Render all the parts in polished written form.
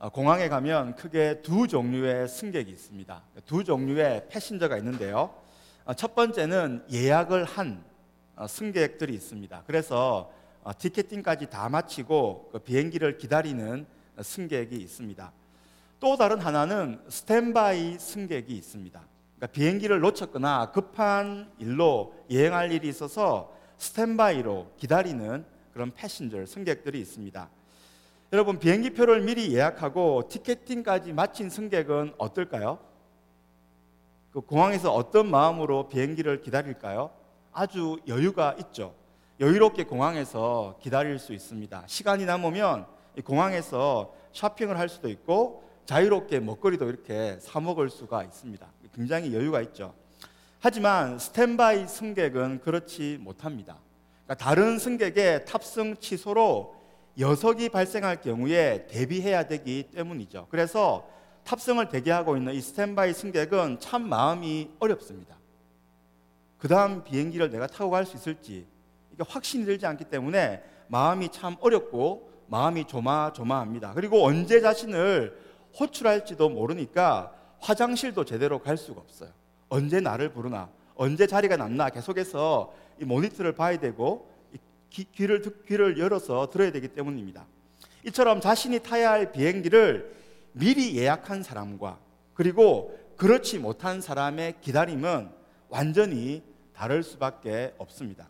공항에 가면 크게 두 종류의 승객이 있습니다. 두 종류의 패신저가 있는데요. 첫 번째는 예약을 한 승객들이 있습니다. 그래서 티켓팅까지 다 마치고 그 비행기를 기다리는 승객이 있습니다. 또 다른 하나는 스탠바이 승객이 있습니다. 그러니까 비행기를 놓쳤거나 급한 일로 여행할 일이 있어서 스탠바이로 기다리는 그런 패신저 승객들이 있습니다. 여러분, 비행기표를 미리 예약하고 티켓팅까지 마친 승객은 어떨까요? 그 공항에서 어떤 마음으로 비행기를 기다릴까요? 아주 여유가 있죠. 여유롭게 공항에서 기다릴 수 있습니다. 시간이 남으면 공항에서 쇼핑을 할 수도 있고 자유롭게 먹거리도 이렇게 사 먹을 수가 있습니다. 굉장히 여유가 있죠. 하지만 스탠바이 승객은 그렇지 못합니다. 그러니까 다른 승객의 탑승 취소로 여석이 발생할 경우에 대비해야 되기 때문이죠. 그래서 탑승을 대기하고 있는 이 스탠바이 승객은 참 마음이 어렵습니다. 그 다음 비행기를 내가 타고 갈 수 있을지 이게 확신이 들지 않기 때문에 마음이 참 어렵고 마음이 조마조마합니다. 그리고 언제 자신을 호출할지도 모르니까 화장실도 제대로 갈 수가 없어요. 언제 나를 부르나, 언제 자리가 남나 계속해서 이 모니터를 봐야 되고 귀를 열어서 들어야 되기 때문입니다. 이처럼 자신이 타야 할 비행기를 미리 예약한 사람과 그리고 그렇지 못한 사람의 기다림은 완전히 다를 수밖에 없습니다.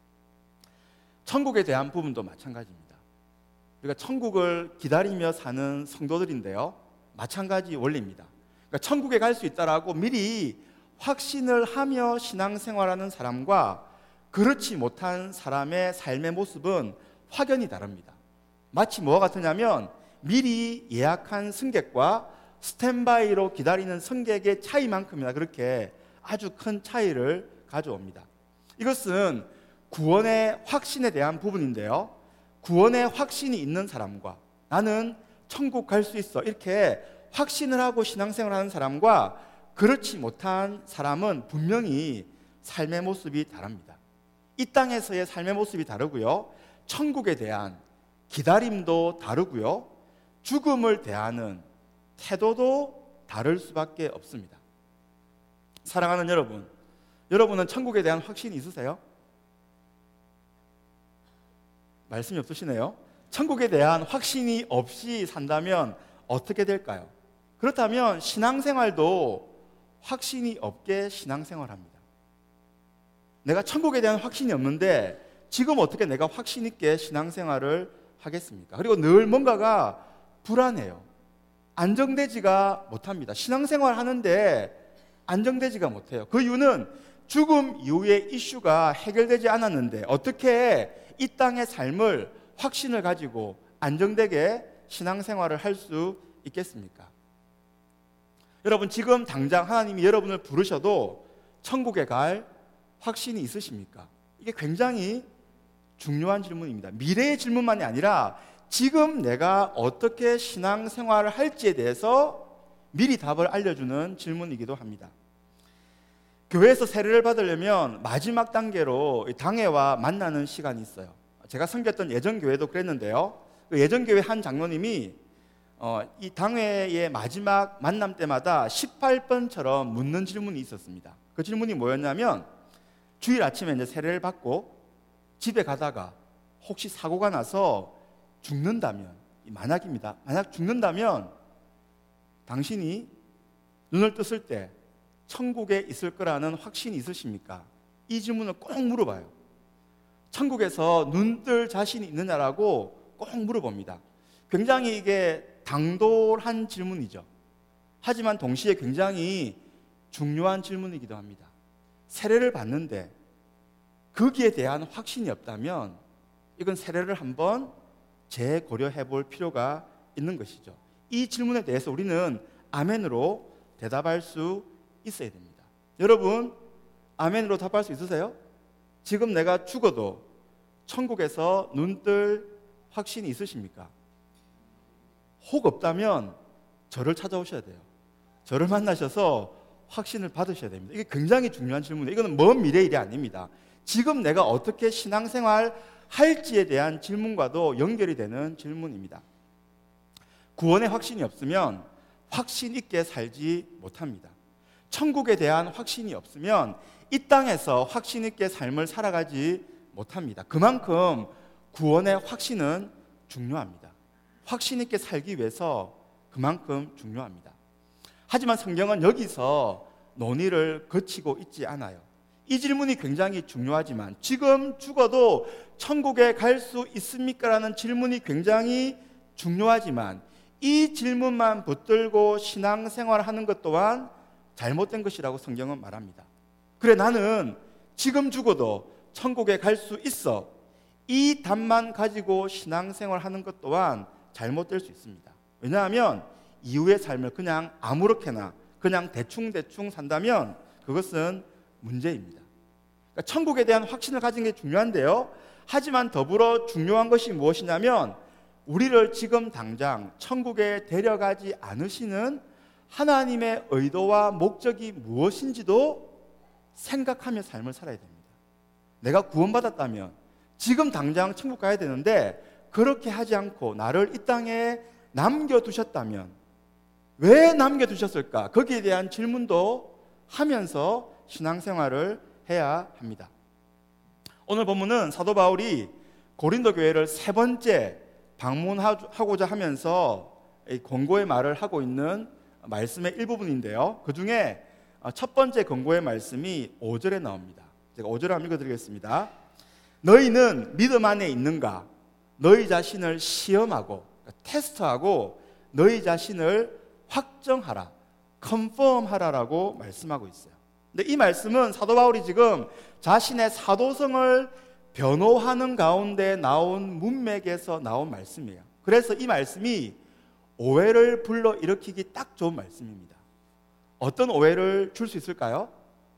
천국에 대한 부분도 마찬가지입니다. 우리가 천국을 기다리며 사는 성도들인데요, 마찬가지 원리입니다. 그러니까 천국에 갈 수 있다라고 미리 확신을 하며 신앙생활하는 사람과 그렇지 못한 사람의 삶의 모습은 확연히 다릅니다. 마치 뭐와 같으냐면 미리 예약한 승객과 스탠바이로 기다리는 승객의 차이만큼이나 그렇게 아주 큰 차이를 가져옵니다. 이것은 구원의 확신에 대한 부분인데요, 구원의 확신이 있는 사람과 나는 천국 갈 수 있어 이렇게 확신을 하고 신앙생활하는 사람과 그렇지 못한 사람은 분명히 삶의 모습이 다릅니다. 이 땅에서의 삶의 모습이 다르고요, 천국에 대한 기다림도 다르고요, 죽음을 대하는 태도도 다를 수밖에 없습니다. 사랑하는 여러분, 여러분은 천국에 대한 확신이 있으세요? 말씀이 없으시네요. 천국에 대한 확신이 없이 산다면 어떻게 될까요? 그렇다면 신앙생활도 확신이 없게 신앙생활합니다. 내가 천국에 대한 확신이 없는데 지금 어떻게 내가 확신 있게 신앙생활을 하겠습니까? 그리고 늘 뭔가가 불안해요. 안정되지가 못합니다. 신앙생활 하는데 안정되지가 못해요. 그 이유는 죽음 이후의 이슈가 해결되지 않았는데 어떻게 이 땅의 삶을 확신을 가지고 안정되게 신앙생활을 할 수 있겠습니까? 여러분, 지금 당장 하나님이 여러분을 부르셔도 천국에 갈 확신이 있으십니까? 이게 굉장히 중요한 질문입니다. 미래의 질문만이 아니라 지금 내가 어떻게 신앙생활을 할지에 대해서 미리 답을 알려주는 질문이기도 합니다. 교회에서 세례를 받으려면 마지막 단계로 당회와 만나는 시간이 있어요. 제가 섬겼던 예전교회도 그랬는데요, 그 예전교회 한 장로님이 이 당회의 마지막 만남 때마다 18번처럼 묻는 질문이 있었습니다. 그 질문이 뭐였냐면, 주일 아침에 이제 세례를 받고 집에 가다가 혹시 사고가 나서 죽는다면, 만약입니다. 만약 죽는다면 당신이 눈을 떴을 때 천국에 있을 거라는 확신이 있으십니까? 이 질문을 꼭 물어봐요. 천국에서 눈 뜰 자신이 있느냐라고 꼭 물어봅니다. 굉장히 이게 당돌한 질문이죠. 하지만 동시에 굉장히 중요한 질문이기도 합니다. 세례를 받는데 거기에 대한 확신이 없다면 이건 세례를 한번 재고려해 볼 필요가 있는 것이죠. 이 질문에 대해서 우리는 아멘으로 대답할 수 있어야 됩니다. 여러분, 아멘으로 답할 수 있으세요? 지금 내가 죽어도 천국에서 눈 뜰 확신이 있으십니까? 혹 없다면 저를 찾아오셔야 돼요. 저를 만나셔서 확신을 받으셔야 됩니다. 이게 굉장히 중요한 질문이에요. 이거는 먼 미래 일이 아닙니다. 지금 내가 어떻게 신앙생활 할지에 대한 질문과도 연결이 되는 질문입니다. 구원의 확신이 없으면 확신 있게 살지 못합니다. 천국에 대한 확신이 없으면 이 땅에서 확신 있게 삶을 살아가지 못합니다. 그만큼 구원의 확신은 중요합니다. 확신 있게 살기 위해서 그만큼 중요합니다. 하지만 성경은 여기서 논의를 거치고 있지 않아요. 이 질문이 굉장히 중요하지만 지금 죽어도 천국에 갈 수 있습니까? 라는 질문이 굉장히 중요하지만 이 질문만 붙들고 신앙생활하는 것 또한 잘못된 것이라고 성경은 말합니다. 그래, 나는 지금 죽어도 천국에 갈 수 있어. 이 답만 가지고 신앙생활하는 것 또한 잘못될 수 있습니다. 왜냐하면 이후의 삶을 그냥 아무렇게나 그냥 대충 산다면 그것은 문제입니다. 그러니까 천국에 대한 확신을 가진 게 중요한데요. 하지만 더불어 중요한 것이 무엇이냐면 우리를 지금 당장 천국에 데려가지 않으시는 하나님의 의도와 목적이 무엇인지도 생각하며 삶을 살아야 됩니다. 내가 구원받았다면 지금 당장 천국 가야 되는데 그렇게 하지 않고 나를 이 땅에 남겨두셨다면 왜 남겨두셨을까? 거기에 대한 질문도 하면서 신앙생활을 해야 합니다. 오늘 본문은 사도 바울이 고린도 교회를 세 번째 방문하고자 하면서 권고의 말을 하고 있는 말씀의 일부분인데요. 그 중에 첫 번째 권고의 말씀이 5절에 나옵니다. 제가 5절을 한번 읽어드리겠습니다. 너희는 믿음 안에 있는가? 너희 자신을 시험하고 테스트하고 너희 자신을 확정하라, 컨펌하라라고 말씀하고 있어요. 근데 이 말씀은 사도 바울이 지금 자신의 사도성을 변호하는 가운데 나온 문맥에서 나온 말씀이에요. 그래서 이 말씀이 오해를 불러일으키기 딱 좋은 말씀입니다. 어떤 오해를 줄 수 있을까요?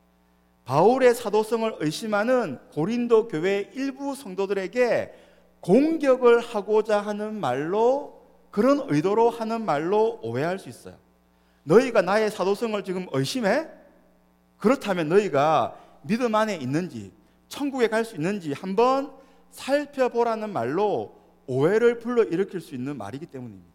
바울의 사도성을 의심하는 고린도 교회 일부 성도들에게 공격을 하고자 하는 말로, 그런 의도로 하는 말로 오해할 수 있어요. 너희가 나의 사도성을 지금 의심해? 그렇다면 너희가 믿음 안에 있는지, 천국에 갈 수 있는지 한번 살펴보라는 말로 오해를 불러일으킬 수 있는 말이기 때문입니다.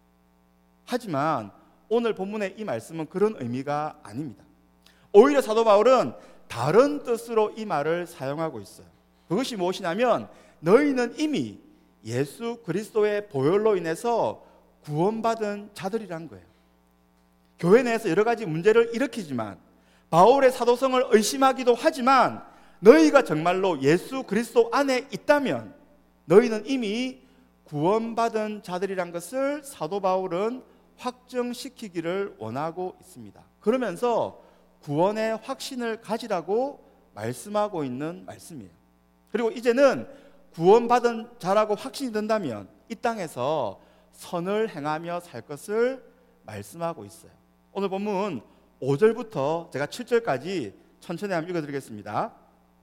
하지만 오늘 본문의 이 말씀은 그런 의미가 아닙니다. 오히려 사도 바울은 다른 뜻으로 이 말을 사용하고 있어요. 그것이 무엇이냐면 너희는 이미 예수 그리스도의 보혈로 인해서 구원받은 자들이란 거예요. 교회 내에서 여러 가지 문제를 일으키지만 바울의 사도성을 의심하기도 하지만 너희가 정말로 예수 그리스도 안에 있다면 너희는 이미 구원받은 자들이란 것을 사도 바울은 확정시키기를 원하고 있습니다. 그러면서 구원의 확신을 가지라고 말씀하고 있는 말씀이에요. 그리고 이제는 구원받은 자라고 확신이 든다면 이 땅에서 선을 행하며 살 것을 말씀하고 있어요. 오늘 본문 5절부터 제가 7절까지 천천히 한번 읽어드리겠습니다.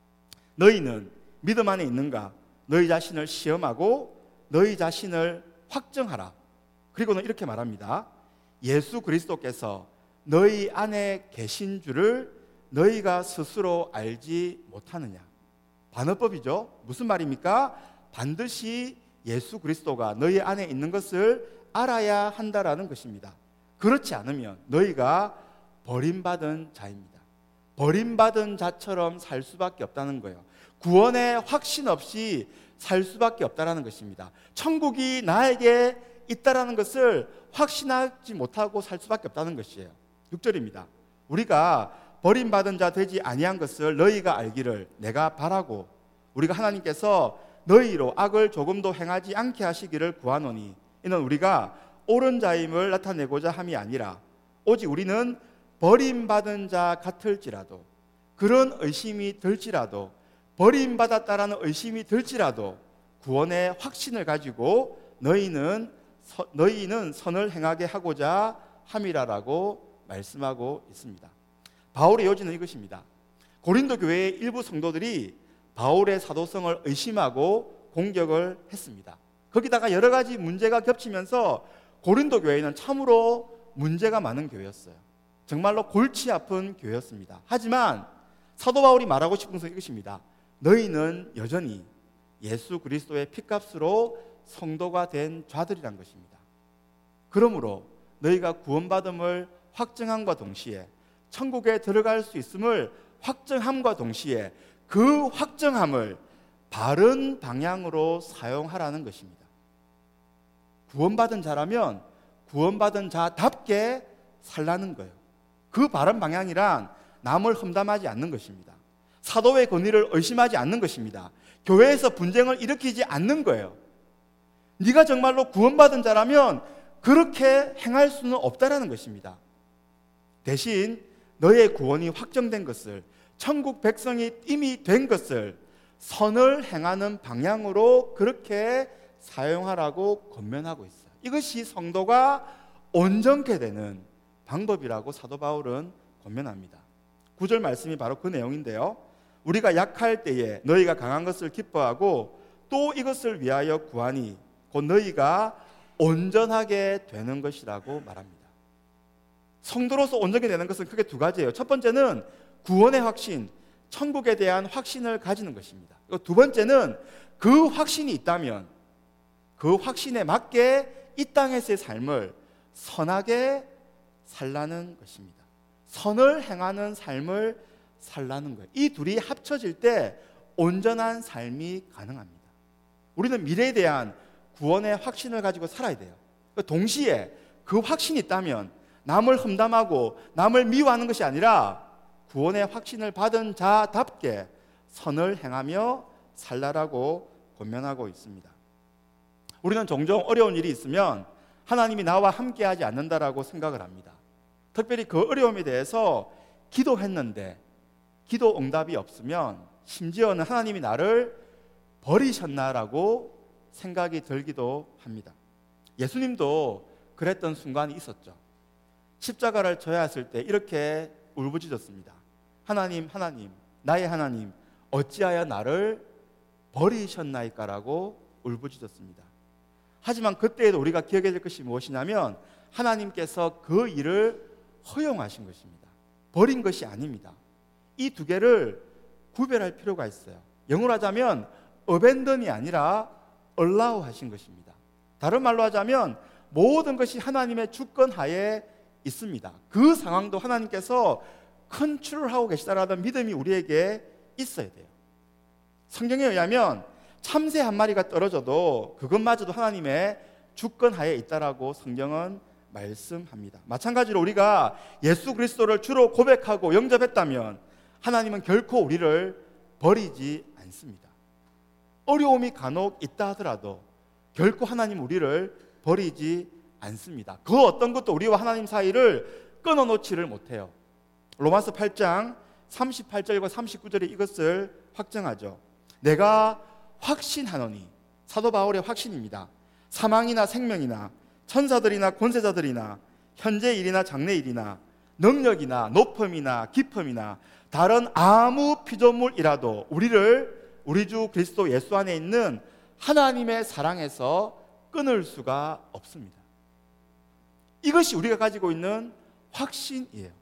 너희는 믿음 안에 있는가? 너희 자신을 시험하고 너희 자신을 확정하라. 그리고는 이렇게 말합니다. 예수 그리스도께서 너희 안에 계신 줄을 너희가 스스로 알지 못하느냐. 반어법이죠. 무슨 말입니까? 반드시 예수 그리스도가 너희 안에 있는 것을 알아야 한다라는 것입니다. 그렇지 않으면 너희가 버림받은 자입니다. 버림받은 자처럼 살 수밖에 없다는 거예요. 구원의 확신 없이 살 수밖에 없다는 것입니다. 천국이 나에게 있다라는 것을 확신하지 못하고 살 수밖에 없다는 것이에요. 6절입니다. 우리가 버림받은 자 되지 아니한 것을 너희가 알기를 내가 바라고 우리가 하나님께서 너희로 악을 조금도 행하지 않게 하시기를 구하노니 이는 우리가 옳은 자임을 나타내고자 함이 아니라 오직 우리는 버림받은 자 같을지라도 그런 의심이 들지라도 버림받았다라는 의심이 들지라도 구원의 확신을 가지고 너희는 선을 행하게 하고자 함이라라고 말씀하고 있습니다. 바울의 요지는 이것입니다. 고린도 교회의 일부 성도들이 바울의 사도성을 의심하고 공격을 했습니다. 거기다가 여러 가지 문제가 겹치면서 고린도 교회는 참으로 문제가 많은 교회였어요. 정말로 골치 아픈 교회였습니다. 하지만 사도 바울이 말하고 싶은 것은 이것입니다. 너희는 여전히 예수 그리스도의 피값으로 성도가 된 자들이란 것입니다. 그러므로 너희가 구원받음을 확증함과 동시에 천국에 들어갈 수 있음을 확증함과 동시에 그 확증함을 바른 방향으로 사용하라는 것입니다. 구원받은 자라면 구원받은 자답게 살라는 거예요. 그 바른 방향이란 남을 험담하지 않는 것입니다. 사도의 권위를 의심하지 않는 것입니다. 교회에서 분쟁을 일으키지 않는 거예요. 네가 정말로 구원받은 자라면 그렇게 행할 수는 없다라는 것입니다. 대신 너의 구원이 확정된 것을, 천국 백성이 이미 된 것을 선을 행하는 방향으로 그렇게 사용하라고 권면하고 있어요. 이것이 성도가 온전케 되는 방법이라고 사도 바울은 권면합니다. 9절 말씀이 바로 그 내용인데요. 우리가 약할 때에 너희가 강한 것을 기뻐하고 또 이것을 위하여 구하니 곧 너희가 온전하게 되는 것이라고 말합니다. 성도로서 온전하게 되는 것은 크게 두 가지예요. 첫 번째는 구원의 확신, 천국에 대한 확신을 가지는 것입니다. 두 번째는 그 확신이 있다면 그 확신에 맞게 이 땅에서의 삶을 선하게 살라는 것입니다. 선을 행하는 삶을 살라는 거예요. 이 둘이 합쳐질 때 온전한 삶이 가능합니다. 우리는 미래에 대한 구원의 확신을 가지고 살아야 돼요. 동시에 그 확신이 있다면 남을 험담하고 남을 미워하는 것이 아니라 구원의 확신을 받은 자답게 선을 행하며 살라라고 권면하고 있습니다. 우리는 종종 어려운 일이 있으면 하나님이 나와 함께하지 않는다라고 생각을 합니다. 특별히 그 어려움에 대해서 기도했는데 기도 응답이 없으면 심지어는 하나님이 나를 버리셨나라고 생각이 들기도 합니다. 예수님도 그랬던 순간이 있었죠. 십자가를 져야 했을 때 이렇게 울부짖었습니다. 하나님, 하나님, 나의 하나님, 어찌하여 나를 버리셨나이까라고 울부짖었습니다. 하지만 그때에도 우리가 기억해야 될 것이 무엇이냐면 하나님께서 그 일을 허용하신 것입니다. 버린 것이 아닙니다. 이 두 개를 구별할 필요가 있어요. 영어로 하자면 abandon이 아니라 allow 하신 것입니다. 다른 말로 하자면 모든 것이 하나님의 주권 하에 있습니다. 그 상황도 하나님께서 컨트롤하고 계시다라는 믿음이 우리에게 있어야 돼요. 성경에 의하면 참새 한 마리가 떨어져도 그것마저도 하나님의 주권 하에 있다라고 성경은 말씀합니다. 마찬가지로 우리가 예수 그리스도를 주로 고백하고 영접했다면 하나님은 결코 우리를 버리지 않습니다. 어려움이 간혹 있다 하더라도 결코 하나님 우리를 버리지 않습니다. 그 어떤 것도 우리와 하나님 사이를 끊어놓지를 못해요. 로마서 8장 38절과 39절에 이것을 확정하죠. 내가 확신하노니, 사도 바울의 확신입니다. 사망이나 생명이나 천사들이나 권세자들이나 현재 일이나 장래 일이나 능력이나 높음이나 깊음이나 다른 아무 피조물이라도 우리를 우리 주 그리스도 예수 안에 있는 하나님의 사랑에서 끊을 수가 없습니다. 이것이 우리가 가지고 있는 확신이에요.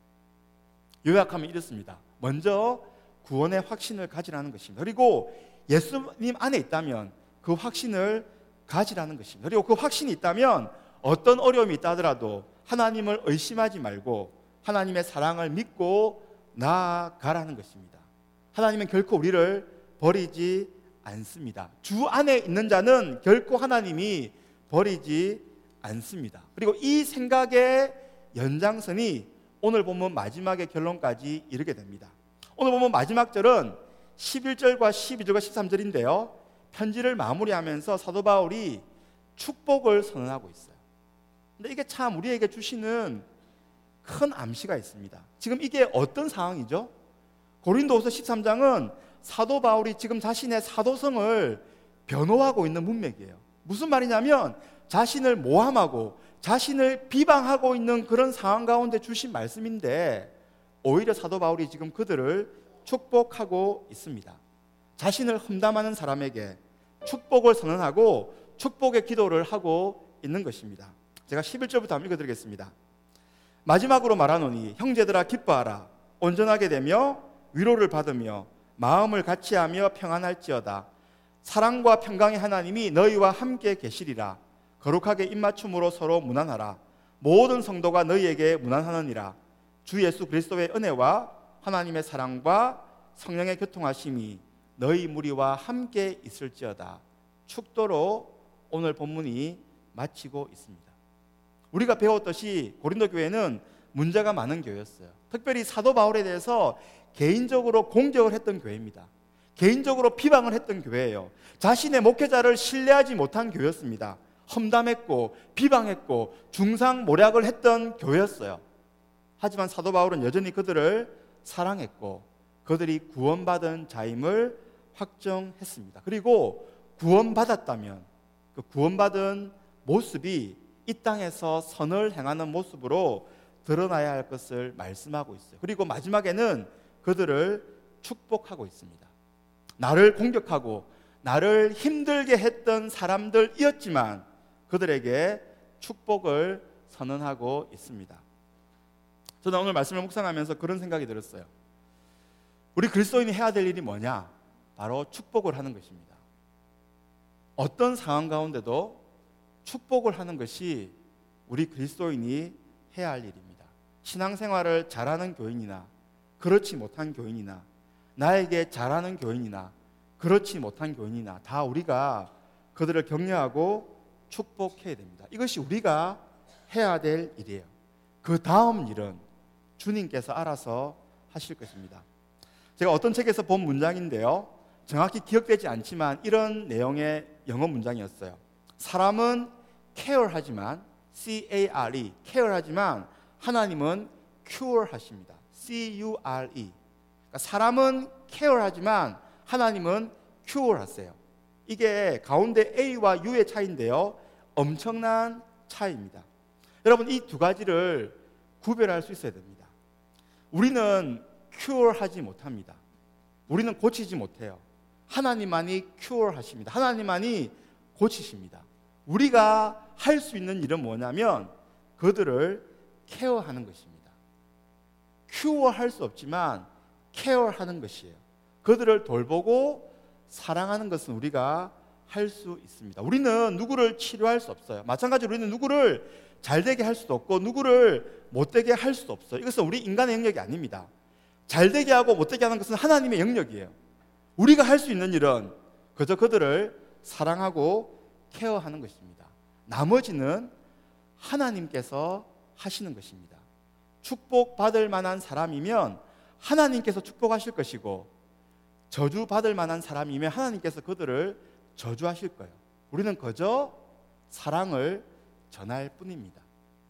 요약하면 이렇습니다. 먼저 구원의 확신을 가지라는 것입니다. 그리고 예수님 안에 있다면 그 확신을 가지라는 것입니다. 그리고 그 확신이 있다면 어떤 어려움이 있다 하더라도 하나님을 의심하지 말고 하나님의 사랑을 믿고 나아가라는 것입니다. 하나님은 결코 우리를 버리지 않습니다. 주 안에 있는 자는 결코 하나님이 버리지 않습니다. 그리고 이 생각의 연장선이 오늘 본문 마지막의 결론까지 이르게 됩니다. 오늘 본문 마지막 절은 11절과 12절과 13절인데요. 편지를 마무리하면서 사도 바울이 축복을 선언하고 있어요. 근데 이게 참 우리에게 주시는 큰 암시가 있습니다. 지금 이게 어떤 상황이죠? 고린도후서 13장은 사도 바울이 지금 자신의 사도성을 변호하고 있는 문맥이에요. 무슨 말이냐면 자신을 모함하고 자신을 비방하고 있는 그런 상황 가운데 주신 말씀인데 오히려 사도 바울이 지금 그들을 축복하고 있습니다. 자신을 험담하는 사람에게 축복을 선언하고 축복의 기도를 하고 있는 것입니다. 제가 11절부터 한번 읽어드리겠습니다. 마지막으로 말하노니 형제들아 기뻐하라. 온전하게 되며 위로를 받으며 마음을 같이하며 평안할지어다. 사랑과 평강의 하나님이 너희와 함께 계시리라. 거룩하게 입맞춤으로 서로 문안하라. 모든 성도가 너희에게 문안하느니라. 주 예수 그리스도의 은혜와 하나님의 사랑과 성령의 교통하심이 너희 무리와 함께 있을지어다. 축도로 오늘 본문이 마치고 있습니다. 우리가 배웠듯이 고린도 교회는 문제가 많은 교회였어요. 특별히 사도 바울에 대해서 개인적으로 공격을 했던 교회입니다. 개인적으로 비방을 했던 교회예요. 자신의 목회자를 신뢰하지 못한 교회였습니다. 험담했고 비방했고 중상모략을 했던 교회였어요. 하지만 사도 바울은 여전히 그들을 사랑했고 그들이 구원받은 자임을 확정했습니다. 그리고 구원받았다면 그 구원받은 모습이 이 땅에서 선을 행하는 모습으로 드러나야 할 것을 말씀하고 있어요. 그리고 마지막에는 그들을 축복하고 있습니다. 나를 공격하고 나를 힘들게 했던 사람들이었지만 그들에게 축복을 선언하고 있습니다. 저는 오늘 말씀을 묵상하면서 그런 생각이 들었어요. 우리 그리스도인이 해야 될 일이 뭐냐? 바로 축복을 하는 것입니다. 어떤 상황 가운데도 축복을 하는 것이 우리 그리스도인이 해야 할 일입니다. 신앙생활을 잘하는 교인이나 그렇지 못한 교인이나 나에게 잘하는 교인이나 그렇지 못한 교인이나 다 우리가 그들을 격려하고 축복해야 됩니다. 이것이 우리가 해야 될 일이에요. 그 다음 일은 주님께서 알아서 하실 것입니다. 제가 어떤 책에서 본 문장인데요, 정확히 기억되지 않지만 이런 내용의 영어 문장이었어요. 사람은 care하지만 C-A-R-E, care하지만 하나님은 cure하십니다. C-U-R-E. 그러니까 사람은 care하지만 하나님은 cure하세요. 이게 가운데 A와 U의 차이인데요, 엄청난 차이입니다. 여러분, 이 두 가지를 구별할 수 있어야 됩니다. 우리는 cure하지 못합니다. 우리는 고치지 못해요. 하나님만이 cure하십니다. 하나님만이 고치십니다. 우리가 할 수 있는 일은 뭐냐면 그들을 케어하는 것입니다. cure할 수 없지만 케어하는 것이에요. 그들을 돌보고 사랑하는 것은 우리가 할 수 있습니다. 우리는 누구를 치료할 수 없어요. 마찬가지로 우리는 누구를 잘되게 할 수도 없고 누구를 못되게 할 수도 없어요. 이것은 우리 인간의 영역이 아닙니다. 잘되게 하고 못되게 하는 것은 하나님의 영역이에요. 우리가 할 수 있는 일은 그저 그들을 사랑하고 케어하는 것입니다. 나머지는 하나님께서 하시는 것입니다. 축복받을 만한 사람이면 하나님께서 축복하실 것이고 저주받을 만한 사람이면 하나님께서 그들을 저주하실 거예요. 우리는 그저 사랑을 전할 뿐입니다.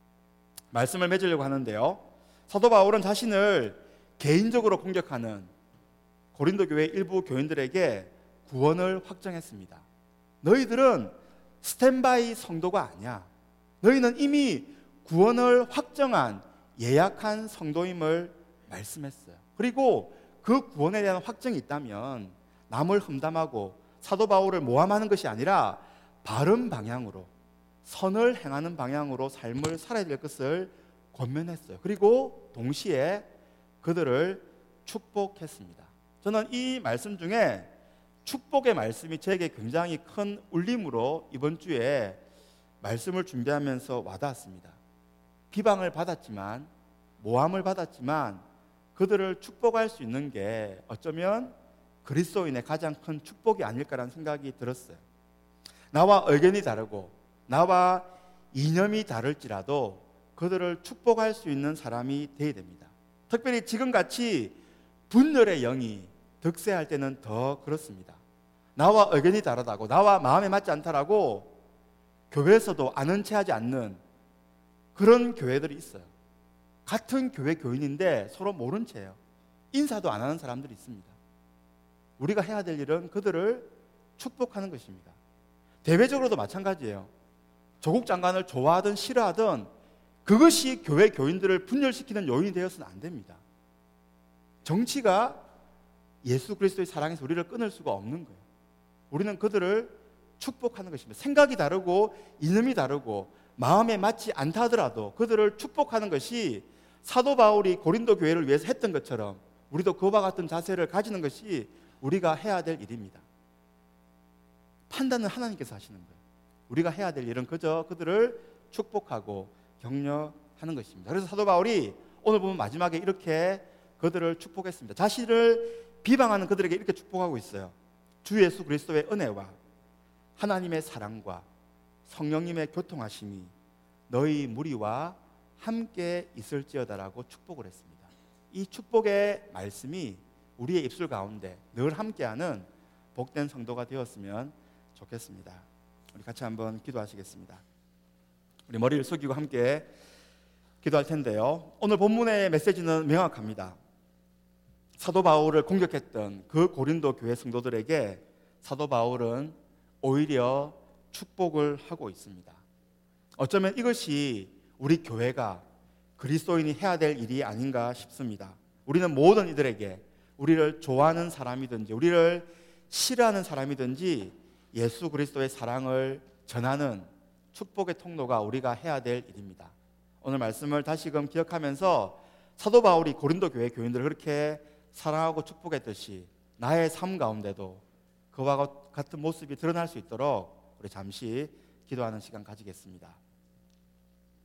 말씀을 맺으려고 하는데요, 사도 바울은 자신을 개인적으로 공격하는 고린도 교회 일부 교인들에게 구원을 확정했습니다. 너희들은 스탠바이 성도가 아니야. 너희는 이미 구원을 확정한 예약한 성도임을 말씀했어요. 그리고 그 구원에 대한 확정이 있다면 남을 험담하고 사도 바울을 모함하는 것이 아니라 바른 방향으로 선을 행하는 방향으로 삶을 살아야 될 것을 권면했어요. 그리고 동시에 그들을 축복했습니다. 저는 이 말씀 중에 축복의 말씀이 저에게 굉장히 큰 울림으로 이번 주에 말씀을 준비하면서 와닿았습니다. 비방을 받았지만, 모함을 받았지만 그들을 축복할 수 있는 게 어쩌면 그리스도인의 가장 큰 축복이 아닐까라는 생각이 들었어요. 나와 의견이 다르고 나와 이념이 다를지라도 그들을 축복할 수 있는 사람이 되어야 됩니다. 특별히 지금같이 분열의 영이 득세할 때는 더 그렇습니다. 나와 의견이 다르다고, 나와 마음에 맞지 않다라고 교회에서도 아는 체 하지 않는 그런 교회들이 있어요. 같은 교회 교인인데 서로 모른 채예요. 인사도 안 하는 사람들이 있습니다. 우리가 해야 될 일은 그들을 축복하는 것입니다. 대외적으로도 마찬가지예요. 조국 장관을 좋아하든 싫어하든 그것이 교회 교인들을 분열시키는 요인이 되어서는 안 됩니다. 정치가 예수 그리스도의 사랑에서 우리를 끊을 수가 없는 거예요. 우리는 그들을 축복하는 것입니다. 생각이 다르고 이념이 다르고 마음에 맞지 않다 하더라도 그들을 축복하는 것이 사도 바울이 고린도 교회를 위해서 했던 것처럼 우리도 그와 같은 자세를 가지는 것이 우리가 해야 될 일입니다. 판단은 하나님께서 하시는 거예요. 우리가 해야 될 일은 그저 그들을 축복하고 격려하는 것입니다. 그래서 사도 바울이 오늘 보면 마지막에 이렇게 그들을 축복했습니다. 자신을 비방하는 그들에게 이렇게 축복하고 있어요. 주 예수 그리스도의 은혜와 하나님의 사랑과 성령님의 교통하심이 너희 무리와 함께 있을지어다라고 축복을 했습니다. 이 축복의 말씀이 우리의 입술 가운데 늘 함께하는 복된 성도가 되었으면 좋겠습니다. 우리 같이 한번 기도하시겠습니다. 우리 머리를 숙이고 함께 기도할 텐데요. 오늘 본문의 메시지는 명확합니다. 사도 바울을 공격했던 그 고린도 교회 성도들에게 사도 바울은 오히려 축복을 하고 있습니다. 어쩌면 이것이 우리 교회가 그리스도인이 해야 될 일이 아닌가 싶습니다. 우리는 모든 이들에게 우리를 좋아하는 사람이든지 우리를 싫어하는 사람이든지 예수 그리스도의 사랑을 전하는 축복의 통로가 우리가 해야 될 일입니다. 오늘 말씀을 다시금 기억하면서 사도 바울이 고린도 교회 교인들을 그렇게 사랑하고 축복했듯이 나의 삶 가운데도 그와 같은 모습이 드러날 수 있도록 우리 잠시 기도하는 시간 가지겠습니다.